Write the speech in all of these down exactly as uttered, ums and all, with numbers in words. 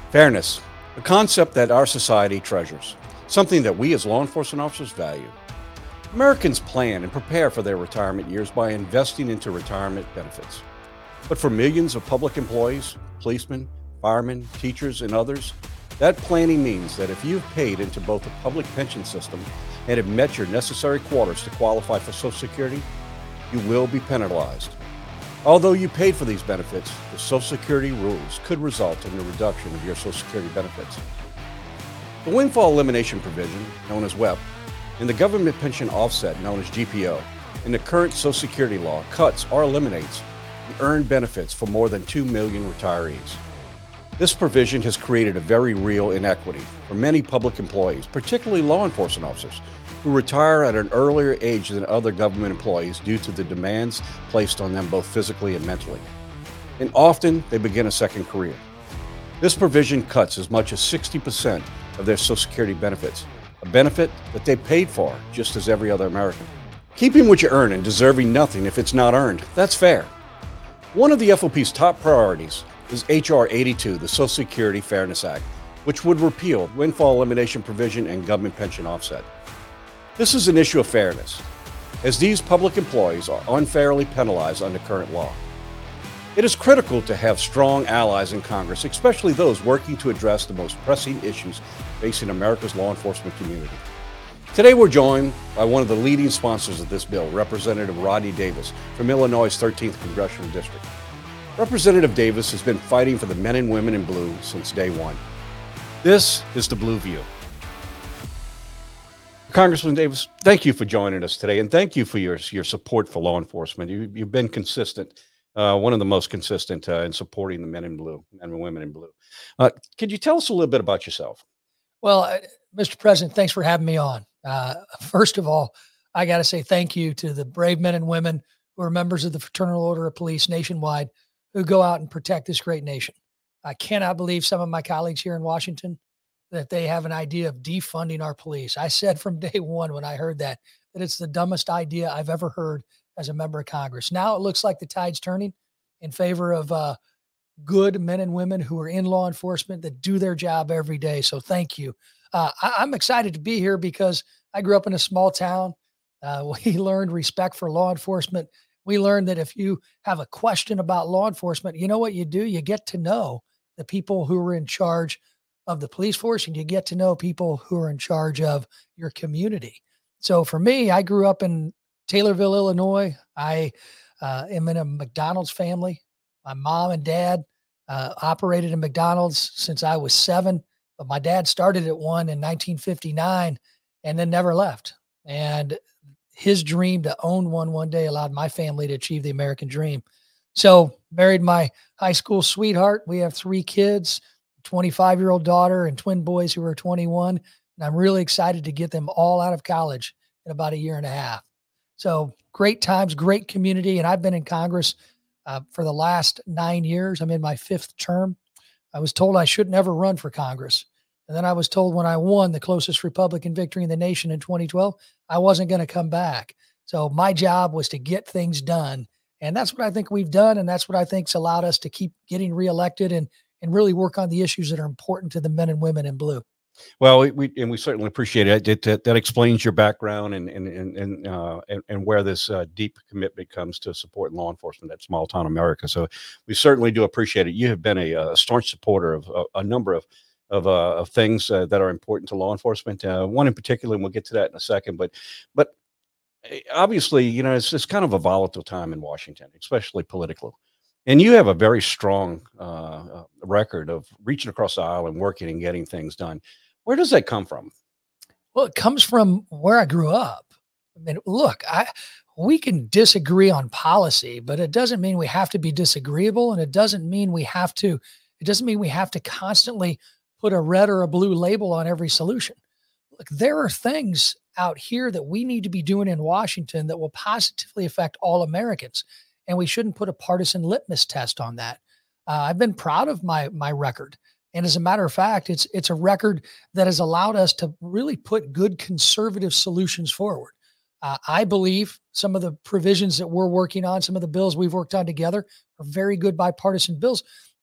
Fairness, a concept that our society treasures, something that we as law enforcement officers value. Americans plan and prepare for their retirement years by investing into retirement benefits. But for millions of public employees, policemen, firemen, teachers, and others, that planning means that if you've paid into both the public pension system and have met your necessary quotas to qualify for Social Security, you will be penalized. Although you paid for these benefits, the Social Security rules could result in the reduction of your Social Security benefits. The windfall elimination provision, known as W E P, and the government pension offset, known as G P O, in the current Social Security law cuts or eliminates the earned benefits for more than two million retirees. This provision has created a very real inequity for many public employees, particularly law enforcement officers, who retire at an earlier age than other government employees due to the demands placed on them both physically and mentally. And often they begin a second career. This provision cuts as much as sixty percent of their Social Security benefits, a benefit that they paid for just as every other American. Keeping what you earn and deserving nothing if it's not earned, that's fair. One of the F O P's top priorities is H R eighty-two, the Social Security Fairness Act, which would repeal windfall elimination provision and government pension offset. This is an issue of fairness, as these public employees are unfairly penalized under current law. It is critical to have strong allies in Congress, especially those working to address the most pressing issues facing America's law enforcement community. Today we're joined by one of the leading sponsors of this bill, Representative Rodney Davis from Illinois' thirteenth Congressional District. Representative Davis has been fighting for the men and women in blue since day one. This is the Blue View. Congressman Davis, thank you for joining us today, and thank you for your, your support for law enforcement. You, you've been consistent, uh, one of the most consistent uh, in supporting the men in blue, men and women in blue. Uh, could you tell us a little bit about yourself? Well, uh, Mister President, thanks for having me on. Uh, first of all, I got to say thank you to the brave men and women who are members of the Fraternal Order of Police nationwide who go out and protect this great nation. I cannot believe some of my colleagues here in Washington that they have an idea of defunding our police. I said from day one when I heard that, that it's the dumbest idea I've ever heard as a member of Congress. Now it looks like the tide's turning in favor of uh, good men and women who are in law enforcement that do their job every day. So thank you. Uh, I, I'm excited to be here because I grew up in a small town. Uh, we learned respect for law enforcement. We learned that if you have a question about law enforcement, you know what you do? You get to know the people who are in charge of the police force, and you get to know people who are in charge of your community. So for me, I grew up in Taylorville, Illinois. I uh, am in a McDonald's family. My mom and dad uh, operated a McDonald's since I was seven, but my dad started at one in nineteen fifty-nine and then never left. And his dream to own one one day allowed my family to achieve the American dream. So married my high school sweetheart. We have three kids, twenty-five-year-old daughter and twin boys who are twenty-one. And I'm really excited to get them all out of college in about a year and a half. So great times, great community. And I've been in Congress uh, for the last nine years. I'm in my fifth term. I was told I should never run for Congress. And then I was told when I won the closest Republican victory in the nation in twenty twelve, I wasn't going to come back. So my job was to get things done. And that's what I think we've done. And that's what I think's allowed us to keep getting reelected and, and really work on the issues that are important to the men and women in blue. Well, we, we and we certainly appreciate it. It, that, that explains your background and and and and, uh, and, and where this uh, deep commitment comes to supporting law enforcement at small town America. So we certainly do appreciate it. You have been a, a staunch supporter of a, a number of of, uh, of things uh, that are important to law enforcement. Uh, one in particular, and we'll get to that in a second. But but obviously, you know, it's it's kind of a volatile time in Washington, especially politically. And you have a very strong uh, record of reaching across the aisle and working and getting things done. Where does that come from? Well, it comes from where I grew up. I mean, look, I we can disagree on policy, but it doesn't mean we have to be disagreeable, and it doesn't mean we have to. It doesn't mean we have to constantly put a red or a blue label on every solution. Look, there are things out here that we need to be doing in Washington that will positively affect all Americans, and we shouldn't put a partisan litmus test on that. Uh, I've been proud of my my record. And as a matter of fact, it's it's a record that has allowed us to really put good conservative solutions forward. Uh, I believe some of the provisions that we're working on, some of the bills we've worked on together are very good bipartisan bills.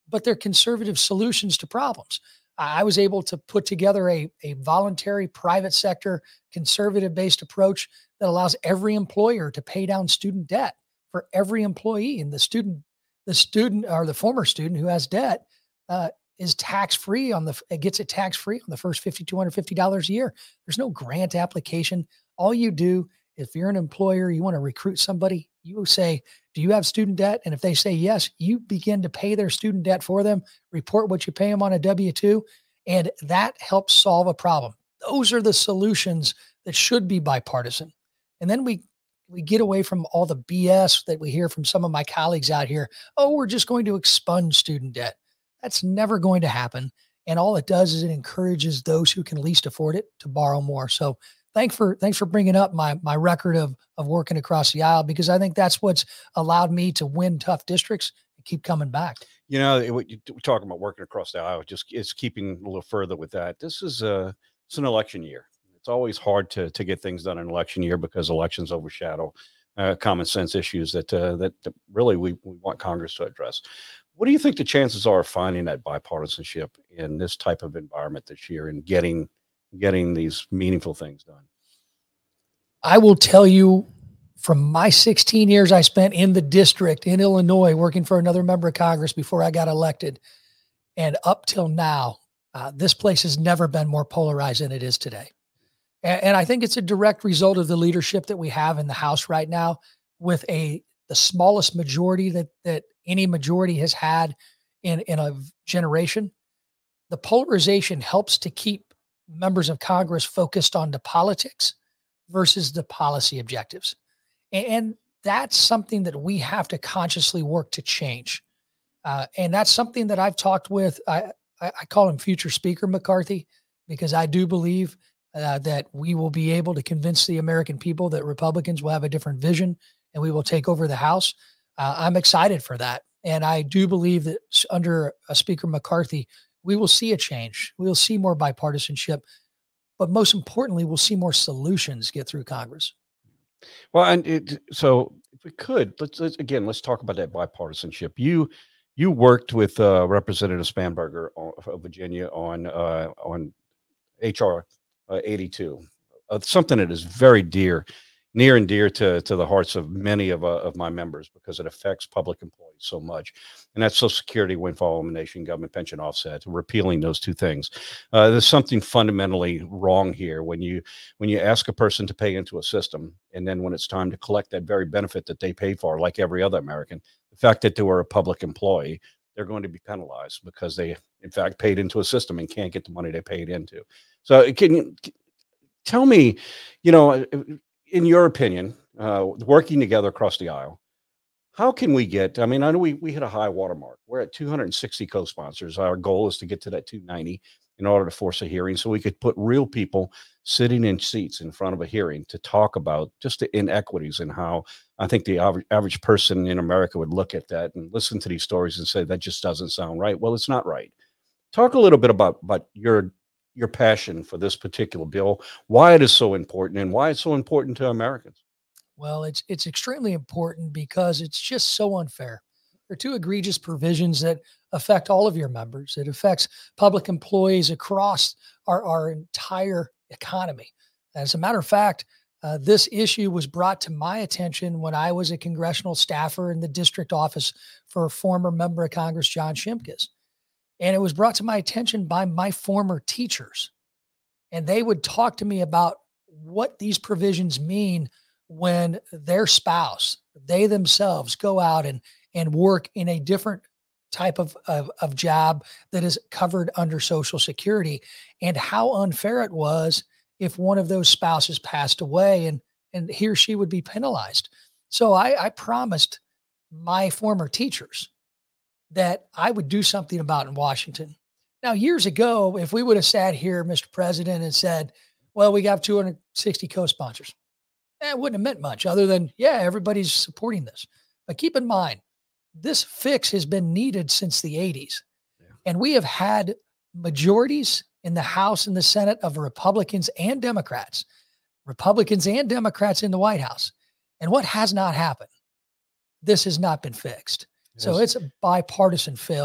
but they're conservative solutions to problems. I was able to put together a, a voluntary private sector conservative based approach that allows every employer to pay down student debt for every employee. And the student, the student or the former student who has debt uh, is tax free on the, it gets it tax free on the first five thousand two hundred fifty dollars a year. There's no grant application. All you do, if you're an employer, you want to recruit somebody, you say, do you have student debt? And if they say yes, you begin to pay their student debt for them, report what you pay them on a W two, and that helps solve a problem. Those are the solutions that should be bipartisan. And then we we get away from all the B S that we hear from some of my colleagues out here. Oh, we're just going to expunge student debt. That's never going to happen. And all it does is it encourages those who can least afford it to borrow more. So Thanks for thanks for bringing up my my record of of working across the aisle, because I think that's what's allowed me to win tough districts and keep coming back. You know, it, what you we're talking about working across the aisle, just it's keeping a little further with that. This is a it's an election year. It's always hard to to get things done in an election year because elections overshadow uh, common sense issues that, uh, that that really we, we want Congress to address. What do you think the chances are of finding that bipartisanship in this type of environment this year and getting getting these meaningful things done? I will tell you, from my sixteen years I spent in the district in Illinois working for another member of Congress before I got elected, and up till now, uh, this place has never been more polarized than it is today. And, and I think it's a direct result of the leadership that we have in the House right now, with a the smallest majority that that any majority has had in, in a generation. The polarization helps to keep members of Congress focused on the politics versus the policy objectives. And that's something that we have to consciously work to change. Uh, and that's something that I've talked with, I, I call him future Speaker McCarthy, because I do believe uh, that we will be able to convince the American people that Republicans will have a different vision and we will take over the House. Uh, I'm excited for that. And I do believe that under a Speaker McCarthy, we will see a change. We will see more bipartisanship, but most importantly, we'll see more solutions get through Congress. Well, and it, so if we could, let's, let's again, let's talk about that bipartisanship. You you worked with uh, Representative Spanberger of Virginia on uh, on H R uh, eighty-two, uh, something that is very dear, near and dear to to the hearts of many of uh, of my members, because it affects public employees so much, and that's Social Security, windfall elimination, government pension offset, repealing those two things. Uh, there's something fundamentally wrong here when you when you ask a person to pay into a system, and then when it's time to collect that very benefit that they paid for, like every other American, the fact that they were a public employee, they're going to be penalized because they, in fact, paid into a system and can't get the money they paid into. So, can you tell me, you know, in your opinion, uh, working together across the aisle, how can we get, I mean, I know we, we hit a high watermark. We're at two hundred sixty co-sponsors. Our goal is to get to that two ninety in order to force a hearing, so we could put real people sitting in seats in front of a hearing to talk about just the inequities and how I think the average, average person in America would look at that and listen to these stories and say, that just doesn't sound right. Well, it's not right. Talk a little bit about, about your your passion for this particular bill, why it is so important, and why it's so important to Americans. Well, it's it's extremely important because it's just so unfair. There are two egregious provisions that affect all of your members. It affects public employees across our, our entire economy. As a matter of fact, uh, this issue was brought to my attention when I was a congressional staffer in the district office for a former member of Congress, John Shimkus. And it was brought to my attention by my former teachers. And they would talk to me about what these provisions mean when their spouse, they themselves go out and, and work in a different type of, of, of job that is covered under Social Security, and how unfair it was if one of those spouses passed away and, and he or she would be penalized. So I, I promised my former teachers that I would do something about in Washington. Now, years ago, if we would have sat here, Mister President, and said, well, we got two hundred sixty co-sponsors, eh, it wouldn't have meant much other than, yeah, everybody's supporting this. But keep in mind, this fix has been needed since the eighties. Yeah. And we have had majorities in the House and the Senate of Republicans and Democrats, Republicans and Democrats in the White House. And what has not happened? This has not been fixed. Yes. So it's a bipartisan failure.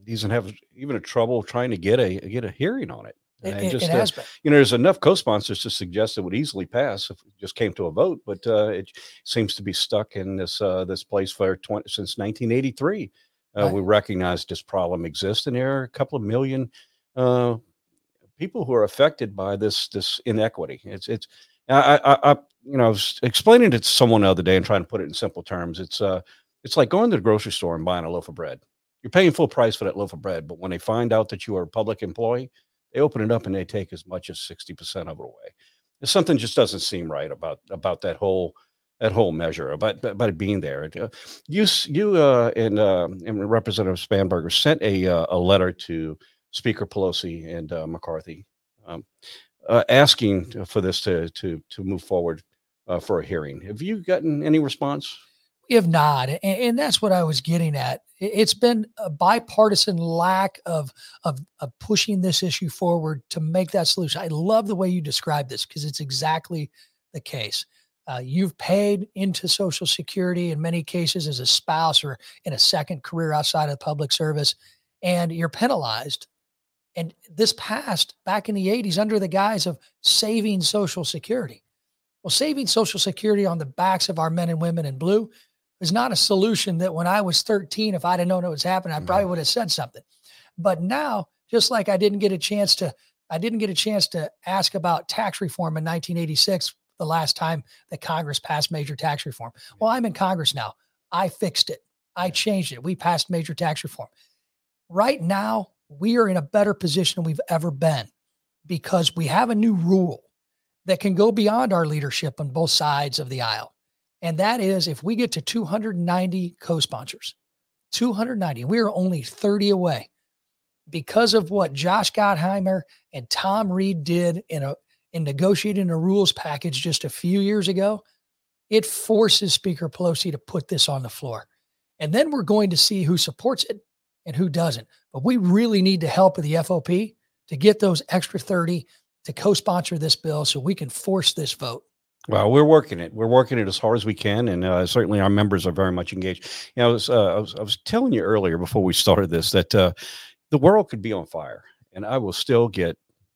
he doesn't have even a trouble trying to get a get a hearing on it. It, And it, it just uh, has been. you know, there's enough co-sponsors to suggest it would easily pass if it just came to a vote, but uh, it seems to be stuck in this uh, this place for twenty since nineteen eighty-three. Uh, Right. we recognize this problem exists, and there are a couple of million uh, people who are affected by this this inequity. It's it's I, I, I you know I was explaining it to someone the other day and trying to put it in simple terms. It's uh it's like going to the grocery store and buying a loaf of bread. You're paying full price for that loaf of bread, but when they find out that you are a public employee, they open it up and they take as much as sixty percent of it away. There's something just doesn't seem right about about that whole that whole measure about about it being there. Uh, you s- you uh, and uh, and Representative Spanberger sent a uh, a letter to Speaker Pelosi and uh, McCarthy, um, uh, asking for this to to to move forward uh, for a hearing. Have you gotten any response? We have not, and, and that's what I was getting at. It- It's been a bipartisan lack of, of of pushing this issue forward to make that solution. I love the way you describe this because it's exactly the case. Uh, you've paid into Social Security in many cases as a spouse or in a second career outside of public service, and you're penalized. And this passed back in the eighties under the guise of saving Social Security. Well, saving Social Security on the backs of our men and women in blue is not a solution that when I was thirteen, if I'd have known it was happening, I probably Mhm. would have said something. But now, just like I didn't get a chance to, I didn't get a chance to ask about tax reform in nineteen eighty-six, the last time that Congress passed major tax reform. Well, I'm in Congress now. I fixed it. I changed it. We passed major tax reform. Right now, we are in a better position than we've ever been because we have a new rule that can go beyond our leadership on both sides of the aisle. And that is if we get to two hundred ninety co-sponsors, two hundred ninety, we are only thirty away because of what Josh Gottheimer and Tom Reed did in a in negotiating a rules package just a few years ago. It forces Speaker Pelosi to put this on the floor. And then we're going to see who supports it and who doesn't. But we really need the help of the F O P to get those extra thirty to co-sponsor this bill so we can force this vote. Well, we're working it. We're working it as hard as we can, and uh, certainly our members are very much engaged. You know, I was, uh, I was I was telling you earlier before we started this that uh, the world could be on fire, and I will still get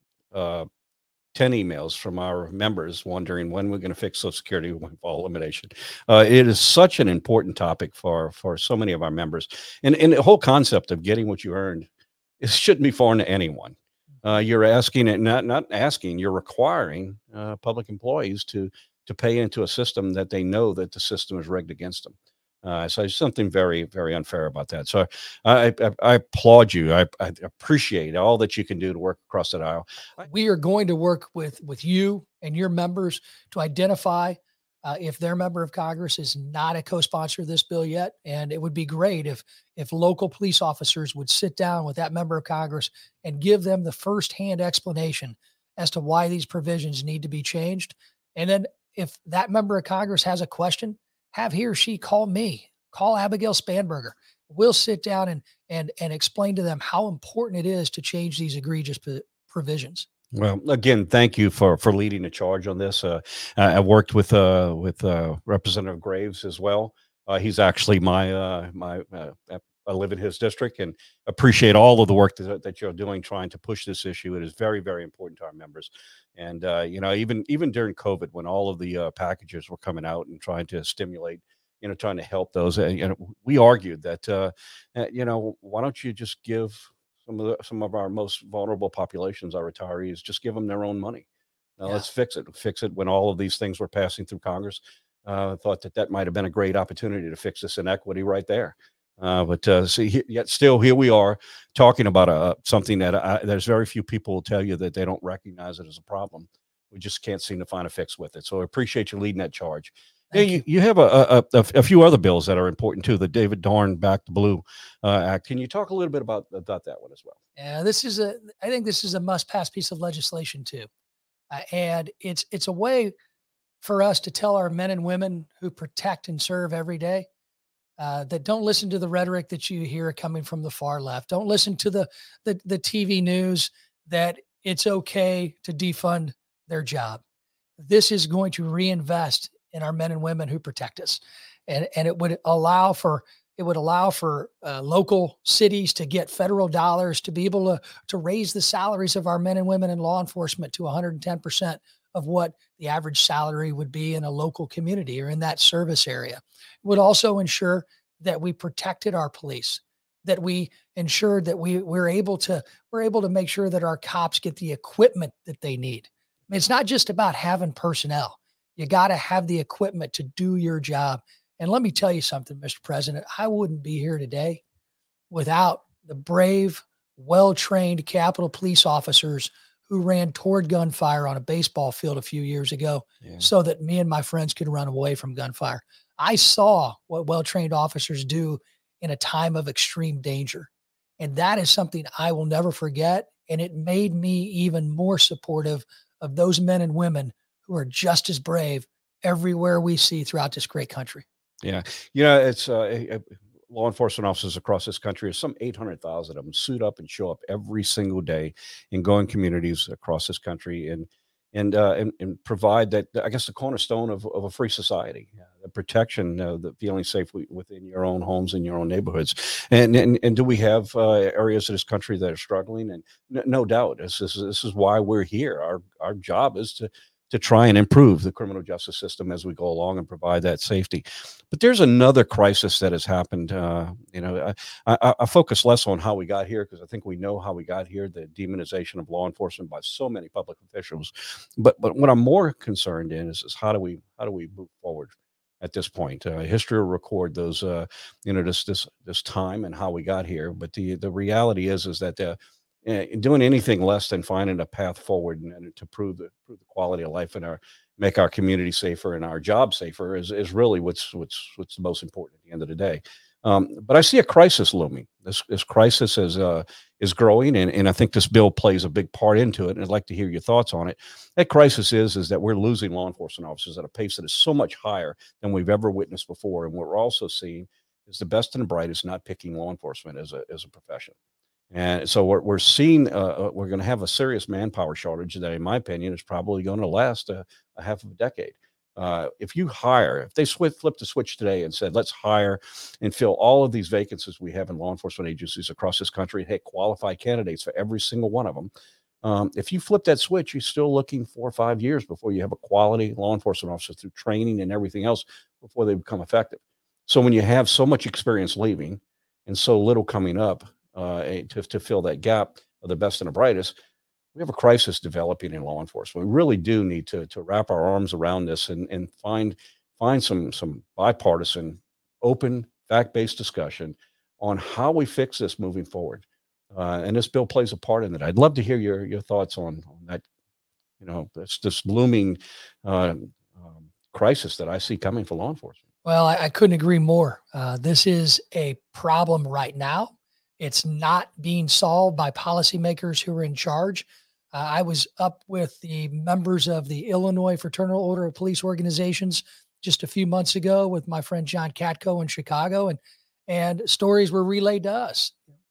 uh, ten emails from our members wondering when we're going to fix Social Security windfall elimination. Uh, it is such an important topic for for so many of our members, and and the whole concept of getting what you earned, it shouldn't be foreign to anyone. Uh, you're asking it, not not asking. You're requiring uh, public employees to to pay into a system that they know that the system is rigged against them. Uh, so there's something very, very unfair about that. So I, I, I applaud you. I, I appreciate all that you can do to work across that aisle. We are going to work with with you and your members to identify uh, if their member of Congress is not a co-sponsor of this bill yet. And it would be great if if local police officers would sit down with that member of Congress and give them the firsthand explanation as to why these provisions need to be changed. And then if that member of Congress has a question, have he or she call me, call Abigail Spanberger. We'll sit down and and and explain to them how important it is to change these egregious p- provisions. Well, again, thank you for for leading the charge on this. Uh, I I worked with uh, with uh, Representative Graves as well. Uh, he's actually my uh, my. Uh, uh, I live in his district and appreciate all of the work that, that you're doing trying to push this issue. It is very, very important to our members. And uh, you know, even even during COVID, when all of the uh, packages were coming out and trying to stimulate, you know, trying to help those, uh, you know, we argued that uh, uh, you know, why don't you just give some of the, some of our most vulnerable populations, our retirees, just give them their own money. Now Yeah. let's fix it. Fix it when all of these things were passing through Congress. Uh, thought that that might have been a great opportunity to fix this inequity right there. Uh, but uh, see, he- yet still here we are talking about a something that I, there's very few people will tell you that they don't recognize it as a problem. We just can't seem to find a fix with it. So I appreciate you leading that charge. Yeah, Thank you, you. you have a, a, a, a few other bills that are important too. The David Dorn Back to Blue uh, Act. Can you talk a little bit about about that one as well? Yeah, this is a. I think this is a must-pass piece of legislation too, uh, and it's it's a way for us to tell our men and women who protect and serve every day uh, that don't listen to the rhetoric that you hear coming from the far left. Don't listen to the the, the T V news that it's okay to defund their job. This is going to reinvest in our men and women who protect us, and and it would allow for It would allow for uh, local cities to get federal dollars to be able to, to raise the salaries of our men and women in law enforcement to one hundred ten percent of what the average salary would be in a local community or in that service area. It would also ensure that we protected our police, that we ensured that we we're able to we're able to make sure that our cops get the equipment that they need. I mean, it's not just about having personnel. You got to have the equipment to do your job. And let me tell you something, Mister President, I wouldn't be here today without the brave, well-trained Capitol Police officers who ran toward gunfire on a baseball field a few years ago yeah. so that me and my friends could run away from gunfire. I saw what well-trained officers do in a time of extreme danger. And that is something I will never forget. And it made me even more supportive of those men and women who are just as brave everywhere we see throughout this great country. Yeah. You know, it's uh, law enforcement officers across this country, some eight hundred thousand of them suit up and show up every single day and go in communities across this country and and uh, and, and provide that, I guess, the cornerstone of, of a free society, uh, the protection, uh, the feeling safe within your own homes and your own neighborhoods. And and, and do we have uh, areas of this country that are struggling? And no, no doubt, this is this is why we're here. Our our job is to to try and improve the criminal justice system as we go along and provide that safety. But there's another crisis that has happened. Uh, you know, I, I, I focus less on how we got here because I think we know how we got here, the demonization of law enforcement by so many public officials. But but what I'm more concerned in is, is how do we how do we move forward at this point? Uh, history will record those, uh, you know, this this this time and how we got here. But the the reality is is that the Uh, doing anything less than finding a path forward and, and to prove the prove the quality of life and our make our community safer and our job safer is is really what's what's what's the most important at the end of the day. Um, but I see a crisis looming. This this crisis is uh, is growing, and, and I think this bill plays a big part into it. And I'd like to hear your thoughts on it. That crisis is is that we're losing law enforcement officers at a pace that is so much higher than we've ever witnessed before. And what we're also seeing is the best and the brightest not picking law enforcement as a as a profession. And so we're, we're seeing, uh, we're going to have a serious manpower shortage that, in my opinion, is probably going to last a, a half of a decade. Uh, if you hire, if they switch, flip the switch today and said, let's hire and fill all of these vacancies we have in law enforcement agencies across this country and hit qualified candidates for every single one of them. Um, if you flip that switch, you're still looking four or five years before you have a quality law enforcement officer through training and everything else before they become effective. So when you have so much experience leaving and so little coming up, Uh, to, to fill that gap of the best and the brightest, we have a crisis developing in law enforcement. We really do need to to wrap our arms around this and and find find some some bipartisan, open, fact-based discussion on how we fix this moving forward. Uh, and this bill plays a part in it. I'd love to hear your your thoughts on on that. You know, this this looming uh, um, crisis that I see coming for law enforcement. Well, I, I couldn't agree more. Uh, this is a problem right now. It's not being solved by policymakers who are in charge. Uh, I was up with the members of the Illinois Fraternal Order of Police Organizations just a few months ago with my friend John Katko in Chicago, and and stories were relayed to us.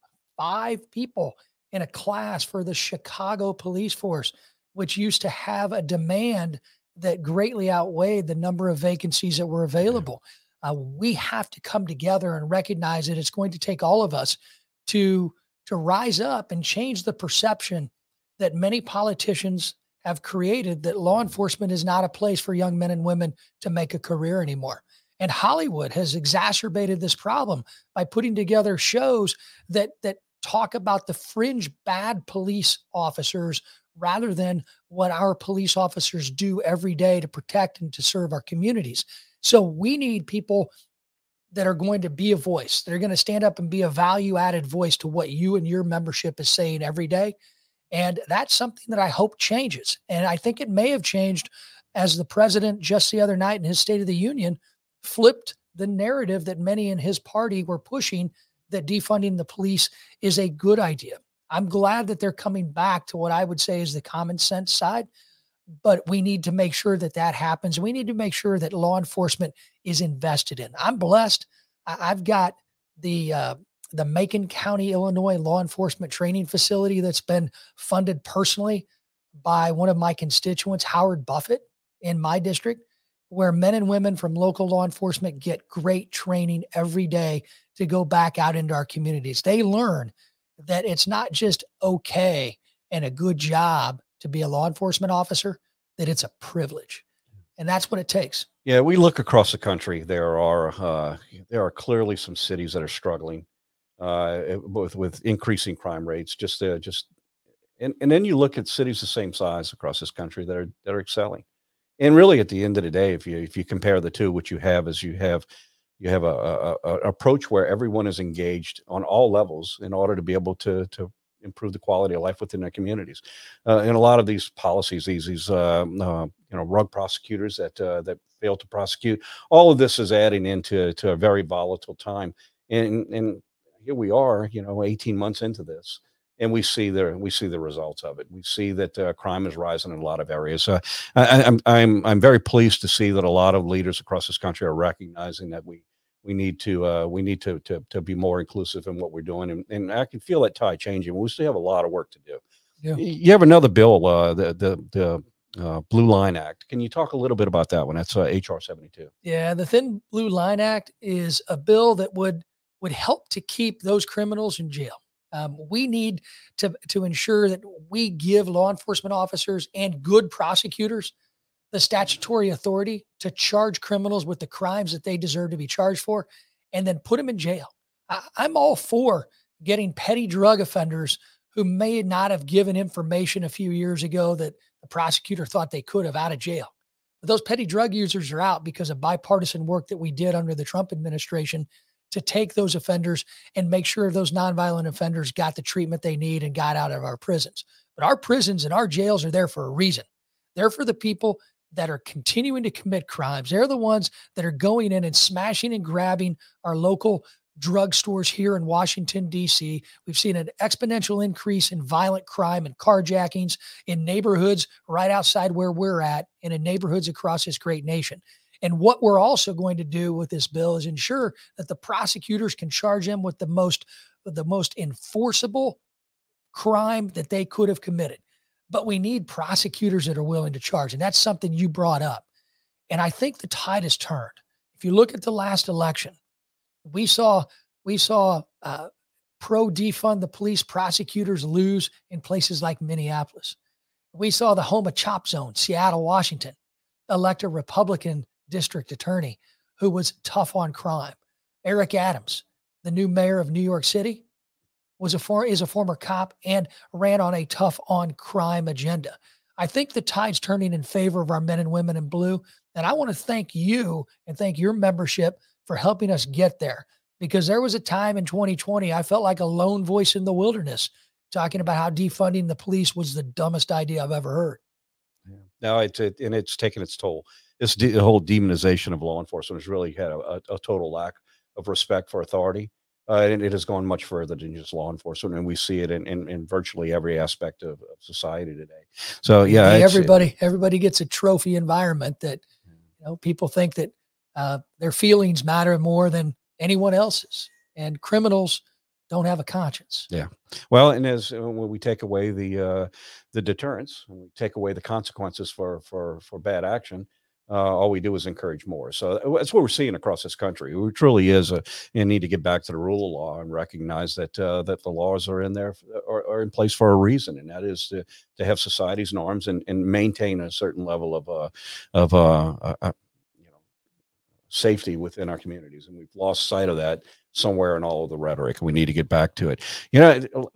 Five people in a class for the Chicago police force, which used to have a demand that greatly outweighed the number of vacancies that were available. Uh, we have to come together and recognize that it's going to take all of us to to rise up and change the perception that many politicians have created that law enforcement is not a place for young men and women to make a career anymore. And Hollywood has exacerbated this problem by putting together shows that that talk about the fringe bad police officers rather than what our police officers do every day to protect and to serve our communities. So we need people that are going to be a voice. They're going to stand up and be a value-added voice to what you and your membership is saying every day. And that's something that I hope changes. And I think it may have changed as the president just the other night in his State of the Union flipped the narrative that many in his party were pushing, that defunding the police is a good idea. I'm glad that they're coming back to what I would say is the common sense side. But we need to make sure that that happens. We need to make sure that law enforcement is invested in. I'm blessed. I've got the uh, the Macon County, Illinois law enforcement training facility that's been funded personally by one of my constituents, Howard Buffett, in my district, where men and women from local law enforcement get great training every day to go back out into our communities. They learn that it's not just okay and a good job to be a law enforcement officer, that it's a privilege. And that's what it takes. Yeah, we look across the country. There are uh, there are clearly some cities that are struggling uh, with with increasing crime rates. Just uh, just and, and then you look at cities the same size across this country that are that are excelling. And really, at the end of the day, if you if you compare the two, what you have is you have you have a, a, a approach where everyone is engaged on all levels in order to be able to to improve the quality of life within their communities. Uh, and a lot of these policies, these these um, uh, you know rug prosecutors that uh, that fail to prosecute, all of this is adding into to a very volatile time. And and here we are, you know, eighteen months into this. And we see the we see the results of it. We see that uh, crime is rising in a lot of areas. Uh, I, I'm I'm I'm very pleased to see that a lot of leaders across this country are recognizing that we we need to uh, we need to, to to be more inclusive in what we're doing, and, and I can feel that tide changing. We still have a lot of work to do. Yeah. You have another bill, uh, the the the uh, Blue Line Act. Can you talk a little bit about that one? That's uh, H R seventy-two. Yeah, the Thin Blue Line Act is a bill that would would help to keep those criminals in jail. Um, we need to to ensure that we give law enforcement officers and good prosecutors the statutory authority to charge criminals with the crimes that they deserve to be charged for, and then put them in jail. I, I'm all for getting petty drug offenders who may not have given information a few years ago that the prosecutor thought they could have out of jail. But those petty drug users are out because of bipartisan work that we did under the Trump administration to take those offenders and make sure those nonviolent offenders got the treatment they need and got out of our prisons. But our prisons and our jails are there for a reason. They're for the people that are continuing to commit crimes. They're the ones that are going in and smashing and grabbing our local drugstores here in Washington, D C. We've seen an exponential increase in violent crime and carjackings in neighborhoods right outside where we're at and in neighborhoods across this great nation. And what we're also going to do with this bill is ensure that the prosecutors can charge them with the most, the most enforceable crime that they could have committed. But we need prosecutors that are willing to charge. And that's something you brought up. And I think the tide has turned. If you look at the last election, we saw, we saw uh, pro defund the police prosecutors lose in places like Minneapolis. We saw the home of Chop Zone, Seattle, Washington, elect a Republican district attorney who was tough on crime. Eric Adams, the new mayor of New York City, was a for, is a former cop and ran on a tough on crime agenda. I think the tide's turning in favor of our men and women in blue. And I want to thank you and thank your membership for helping us get there, because there was a time in twenty twenty, I felt like a lone voice in the wilderness talking about how defunding the police was the dumbest idea I've ever heard. Yeah. No, it's it, and it's taken its toll. This de- the whole demonization of law enforcement has really had a, a, a total lack of respect for authority. Uh, and it has gone much further than just law enforcement, and we see it in, in, in virtually every aspect of, of society today. So, yeah, Hey, everybody, everybody gets a trophy environment that, you know, people think that uh, their feelings matter more than anyone else's, and criminals don't have a conscience. Yeah. Well, and as uh, when we take away the uh, the deterrence, when we take away the consequences for for for bad action, uh, all we do is encourage more. So that's what we're seeing across this country. We truly is a and need to get back to the rule of law and recognize that uh, that the laws are in there are, are in place for a reason, and that is to to have society's norms and, and maintain a certain level of uh, of uh, uh, uh, you know safety within our communities. And we've lost sight of that somewhere in all of the rhetoric. We need to get back to it. You know,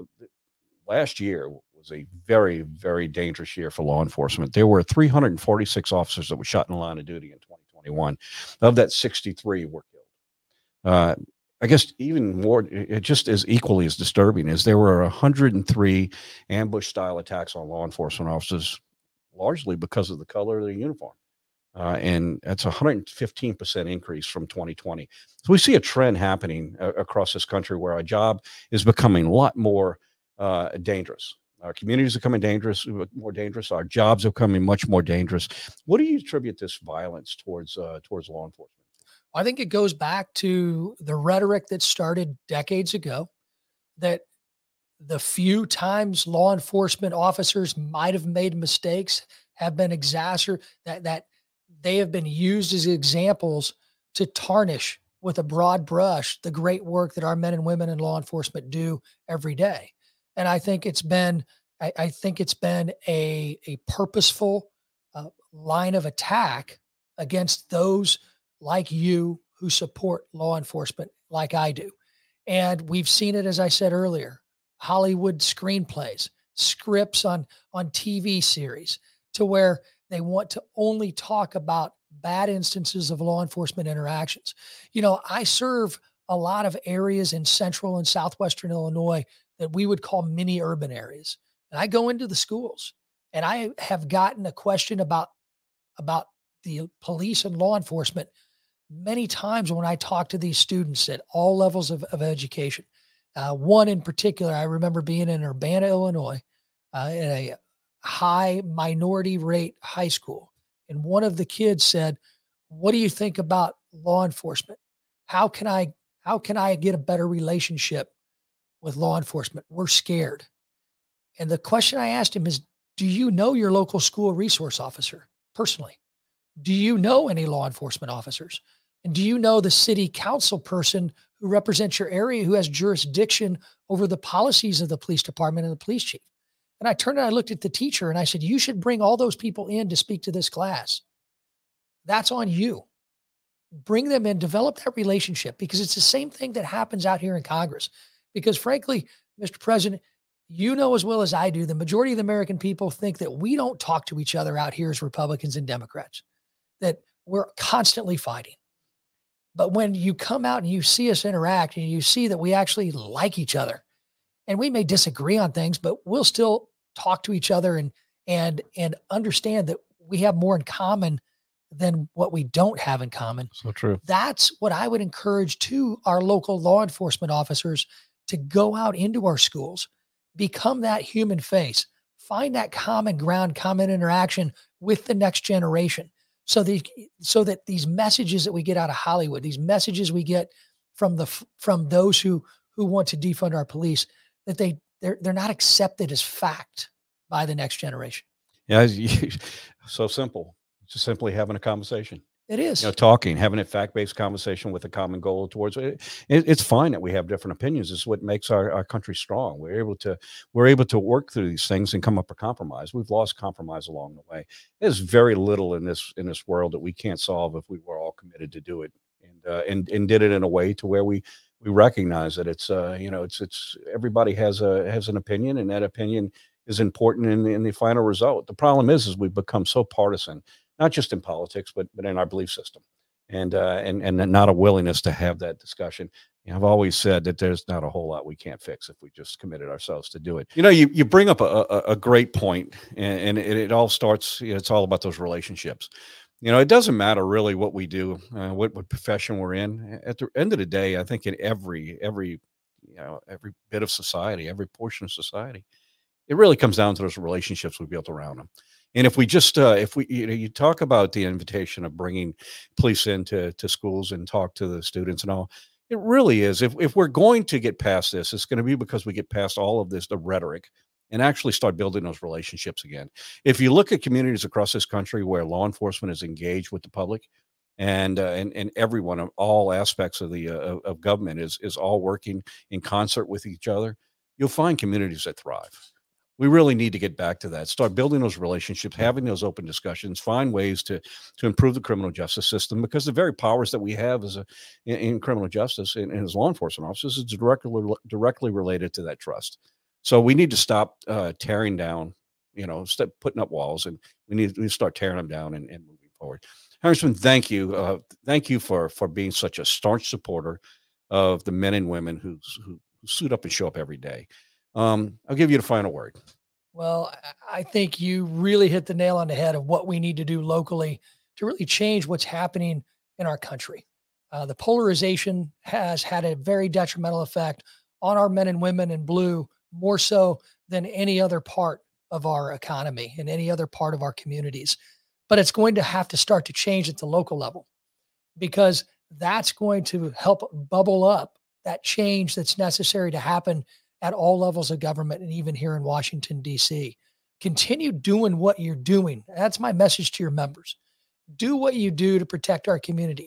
last year was a very, very dangerous year for law enforcement. There were three hundred forty-six officers that were shot in the line of duty in twenty twenty-one. Of that, sixty-three were killed. Uh, I guess even more, it just as equally as disturbing is there were one hundred three ambush-style attacks on law enforcement officers, largely because of the color of their uniform. Uh, and that's a one hundred fifteen percent increase from twenty twenty. So we see a trend happening uh, across this country where our job is becoming a lot more uh, dangerous. Our communities are becoming dangerous, more dangerous. Our jobs are becoming much more dangerous. What do you attribute this violence towards uh, towards law enforcement? I think it goes back to the rhetoric that started decades ago, that the few times law enforcement officers might have made mistakes have been exacerbated, that, that they have been used as examples to tarnish with a broad brush the great work that our men and women in law enforcement do every day. And I think it's been, I, I think it's been a, a purposeful uh, line of attack against those like you who support law enforcement like I do. And we've seen it, as I said earlier, Hollywood screenplays, scripts on, on T V series to where they want to only talk about bad instances of law enforcement interactions. You know, I serve a lot of areas in central and southwestern Illinois that we would call mini urban areas. And I go into the schools and I have gotten a question about, about the police and law enforcement many times when I talk to these students at all levels of, of education. Uh, one in particular, I remember being in Urbana, Illinois, uh, in a high minority rate high school. And one of the kids said, "What do you think about law enforcement? How can I, how can I get a better relationship with law enforcement? We're scared." And the question I asked him is, do you know your local school resource officer personally? Do you know any law enforcement officers? And do you know the city council person who represents your area who has jurisdiction over the policies of the police department and the police chief? And I turned and I looked at the teacher and I said, you should bring all those people in to speak to this class. That's on you. Bring them in, develop that relationship, because it's the same thing that happens out here in Congress. Because frankly, Mister President, you know as well as I do, the majority of the American people think that we don't talk to each other out here as Republicans and Democrats, that we're constantly fighting. But when you come out and you see us interact and you see that we actually like each other, and we may disagree on things, but we'll still talk to each other and, and, and understand that we have more in common than what we don't have in common. So true. That's what I would encourage to our local law enforcement officers to go out into our schools, become that human face, find that common ground, common interaction with the next generation. So the, so that these messages that we get out of Hollywood, these messages we get from the, from those who, who want to defund our police, that they, they're, they're not accepted as fact by the next generation. Yeah. So simple. Just simply having a conversation. It is. You know, talking, having a fact-based conversation with a common goal towards it. it it's fine that we have different opinions. It's what makes our, our country strong. We're able to, we're able to work through these things and come up with compromise. We've lost compromise along the way. There's very little in this, in this world that we can't solve if we were all committed to do it, and, uh, and, and did it in a way to where we, we recognize that it's, uh, you know, it's, it's, everybody has a, has an opinion, and that opinion is important in, in the final result. The problem is, is we've become so partisan, not just in politics, but but in our belief system, and uh, and and not a willingness to have that discussion. You know, I've always said that there's not a whole lot we can't fix if we just committed ourselves to do it. You know, you you bring up a a, a great point, and, and it, it all starts. You know, it's all about those relationships. You know, it doesn't matter really what we do, uh, what what profession we're in. At the end of the day, I think in every every you know every bit of society, every portion of society, it really comes down to those relationships we built around them. And if we just, uh, if we, you know, you talk about the invitation of bringing police into to schools and talk to the students and all, it really is. If if we're going to get past this, it's going to be because we get past all of this, the rhetoric, and actually start building those relationships again. If you look at communities across this country where law enforcement is engaged with the public, and uh, and and everyone of all aspects of the uh, of of government is is all working in concert with each other, you'll find communities that thrive. We really need to get back to that. Start building those relationships, having those open discussions, find ways to to improve the criminal justice system, because the very powers that we have as a in, in criminal justice and, and as law enforcement officers is directly directly related to that trust. So we need to stop uh, tearing down, you know, stop putting up walls, and we need, we need to start tearing them down and, and moving forward. Congressman, thank you, uh, thank you for for being such a staunch supporter of the men and women who who, who suit up and show up every day. Um, I'll give you the final word. Well, I think you really hit the nail on the head of what we need to do locally to really change what's happening in our country. Uh, the polarization has had a very detrimental effect on our men and women in blue, more so than any other part of our economy and any other part of our communities. But it's going to have to start to change at the local level, because that's going to help bubble up that change that's necessary to happen at all levels of government, and even here in Washington, D C. Continue doing what you're doing. That's my message to your members. Do what you do to protect our communities.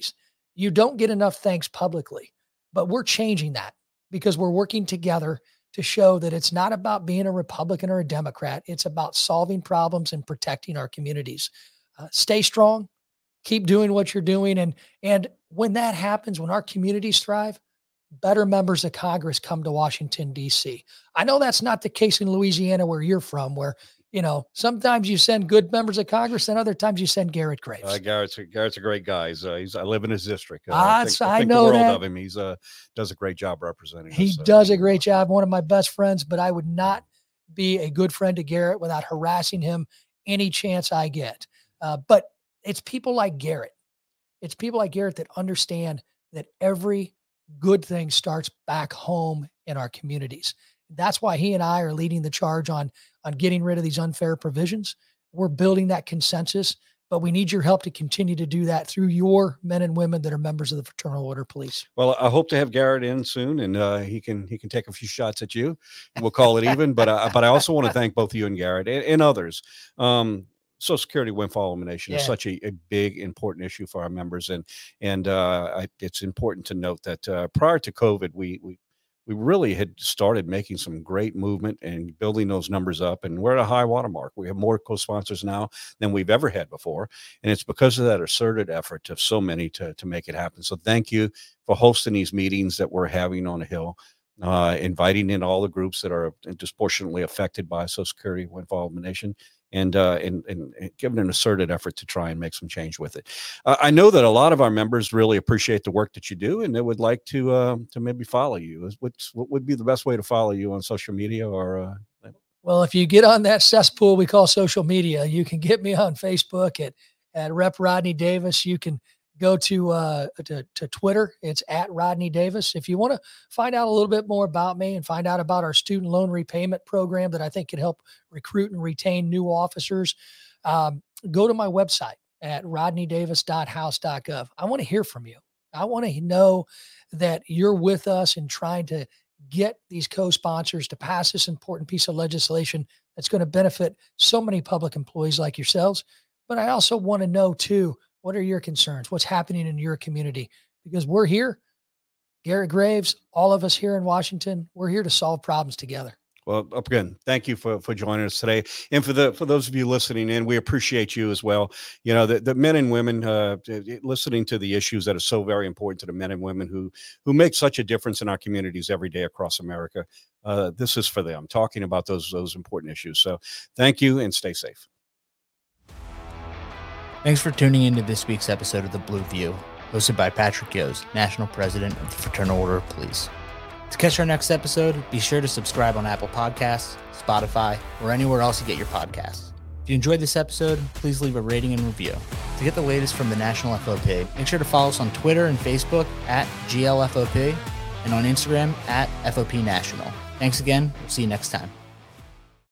You don't get enough thanks publicly, but we're changing that because we're working together to show that it's not about being a Republican or a Democrat. It's about solving problems and protecting our communities. Uh, stay strong, keep doing what you're doing. And, and when that happens, when our communities thrive, better members of Congress come to Washington, D C. I know that's not the case in Louisiana where you're from, where, you know, sometimes you send good members of Congress and other times you send Garrett Graves. Uh, Garrett's, a, Garrett's a great guy. He's, uh, he's, I live in his district. Uh, I, I, think, I, I think know the world that. of him. He's uh, does a great job representing He us. He does a great job. One of my best friends, but I would not be a good friend to Garrett without harassing him any chance I get. Uh, but it's people like Garrett. It's people like Garrett that understand that every good thing starts back home in our communities. That's why he and I are leading the charge on, on getting rid of these unfair provisions. We're building that consensus, but we need your help to continue to do that through your men and women that are members of the Fraternal Order Police. Well, I hope to have Garrett in soon, and uh, he can he can take a few shots at you. We'll call it even. But uh, but I also want to thank both you and Garrett and, and others. Um, Social Security windfall elimination Yeah. is such a, a big, important issue for our members, and and uh, I, it's important to note that uh, prior to COVID, we we we really had started making some great movement and building those numbers up, and we're at a high watermark. We have more co-sponsors now than we've ever had before, and it's because of that asserted effort of so many to to make it happen. So thank you for hosting these meetings that we're having on the Hill. Uh, inviting in all the groups that are disproportionately affected by Social Security windfall elimination, and, uh, and, and, and giving an asserted effort to try and make some change with it. Uh, I know that a lot of our members really appreciate the work that you do, and they would like to uh, to maybe follow you. What's, what would be the best way to follow you on social media? Or uh, Well, if you get on that cesspool we call social media, you can get me on Facebook at, at Rep Rodney Davis. You can go to, uh, to, to Twitter. It's at Rodney Davis. If you want to find out a little bit more about me and find out about our student loan repayment program that I think can help recruit and retain new officers, um, go to my website at rodney davis dot house dot gov. I want to hear from you. I want to know that you're with us in trying to get these co-sponsors to pass this important piece of legislation that's going to benefit so many public employees like yourselves. But I also want to know too, what are your concerns? What's happening in your community? Because we're here, Garrett Graves, all of us here in Washington, we're here to solve problems together. Well, again, thank you for, for joining us today. And for the for those of you listening in, we appreciate you as well. You know, the, the men and women uh, listening to the issues that are so very important to the men and women who who make such a difference in our communities every day across America. Uh, this is for them, talking about those those important issues. So thank you and stay safe. Thanks for tuning into this week's episode of The Blue View, hosted by Patrick Yos, National President of the Fraternal Order of Police. To catch our next episode, be sure to subscribe on Apple Podcasts, Spotify, or anywhere else you get your podcasts. If you enjoyed this episode, please leave a rating and review. To get the latest from the National F O P, make sure to follow us on Twitter and Facebook at G L F O P and on Instagram at F O P National. Thanks again. We'll see you next time.